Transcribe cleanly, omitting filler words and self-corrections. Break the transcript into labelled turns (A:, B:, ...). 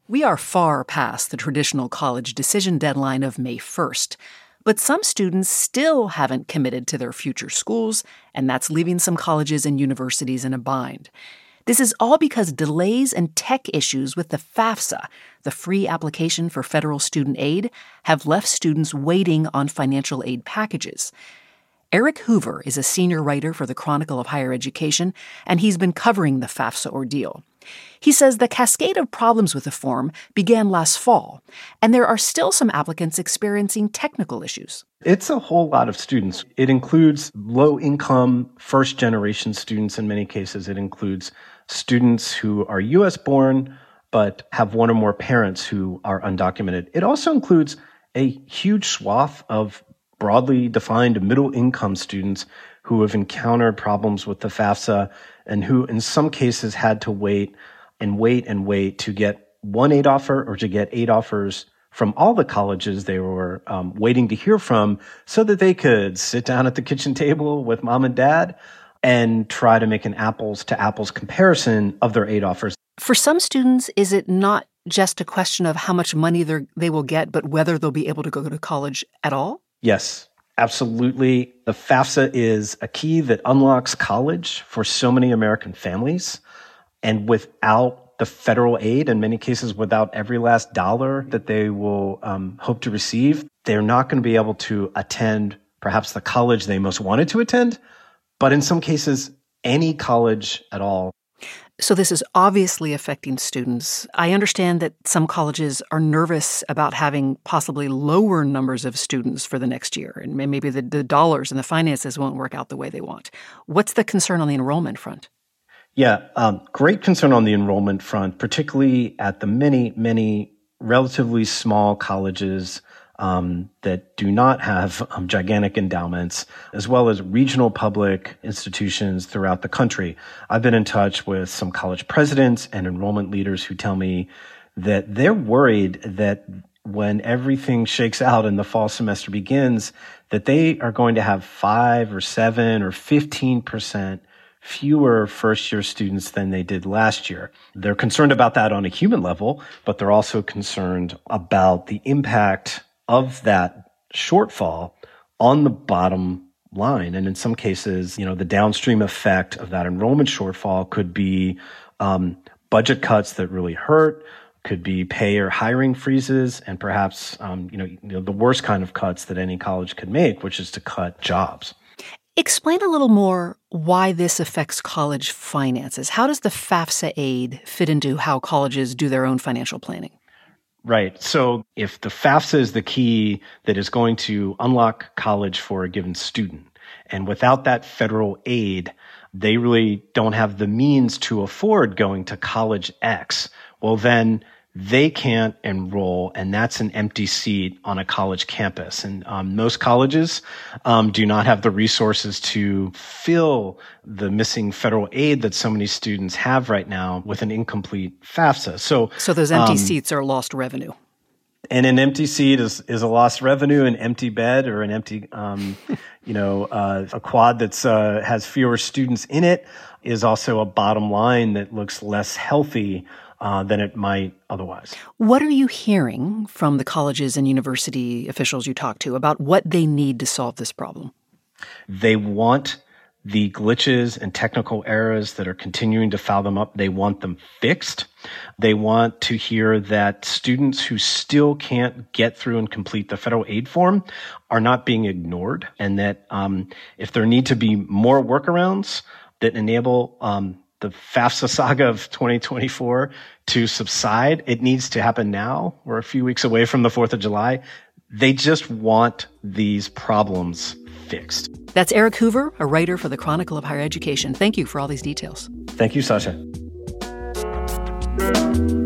A: We are far past the traditional college decision deadline of May 1st, but some students still haven't committed to their future schools, and that's leaving some colleges and universities in a bind. This is all because delays and tech issues with the FAFSA, the free application for federal student aid, have left students waiting on financial aid packages. Eric Hoover is a senior writer for the Chronicle of Higher Education, and he's been covering the FAFSA ordeal. He says the cascade of problems with the form began last fall, and there are still some applicants experiencing technical issues.
B: It's a whole lot of students. It includes low-income, first-generation students in many cases. It includes students who are U.S.-born but have one or more parents who are undocumented. It also includes a huge swath of broadly defined middle-income students who have encountered problems with the FAFSA and who in some cases had to wait to get one aid offer or to get aid offers from all the colleges they were waiting to hear from so that they could sit down at the kitchen table with mom and dad and try to make an apples-to-apples comparison of their aid offers.
A: For some students, is it not just a question of how much money they will get, but whether they'll be able to go to college at all?
B: Yes, absolutely. The FAFSA is a key that unlocks college for so many American families. And without the federal aid, in many cases without every last dollar that they will hope to receive, they're not going to be able to attend perhaps the college they most wanted to attend, but in some cases, any college at all.
A: So this is obviously affecting students. I understand that some colleges are nervous about having possibly lower numbers of students for the next year, and maybe the dollars and the finances won't work out the way they want. What's the concern on the enrollment front?
B: Yeah, great concern on the enrollment front, particularly at the many relatively small colleges that do not have gigantic endowments, as well as regional public institutions throughout the country. I've been in touch with some college presidents and enrollment leaders who tell me that they're worried that when everything shakes out and the fall semester begins, that they are going to have 5 or 7 or 15% fewer first-year students than they did last year. They're concerned about that on a human level, but they're also concerned about the impact of that shortfall on the bottom line. And in some cases, the downstream effect of that enrollment shortfall could be budget cuts that really hurt, could be pay or hiring freezes, and perhaps the worst kind of cuts that any college could make, which is to cut jobs.
A: Explain a little more why this affects college finances. How does the FAFSA aid fit into how colleges do their own financial planning?
B: Right. So if the FAFSA is the key that is going to unlock college for a given student, and without that federal aid, they really don't have the means to afford going to college X, well, then they can't enroll, and that's an empty seat on a college campus. And most colleges do not have the resources to fill the missing federal aid that so many students have right now with an incomplete FAFSA.
A: So those empty seats are lost revenue.
B: And an empty seat is a lost revenue. An empty bed or an empty, a quad that's has fewer students in it is also a bottom line that looks less healthy than it might otherwise.
A: What are you hearing from the colleges and university officials you talk to about what they need to solve this problem?
B: They want the glitches and technical errors that are continuing to foul them up. They want them fixed. They want to hear that students who still can't get through and complete the federal aid form are not being ignored, and that if there need to be more workarounds that enable the FAFSA saga of 2024 to subside, it needs to happen now. We're a few weeks away from the 4th of July. They just want these problems fixed.
A: That's Eric Hoover, a writer for the Chronicle of Higher Education. Thank you for all these details.
B: Thank you, Sasha.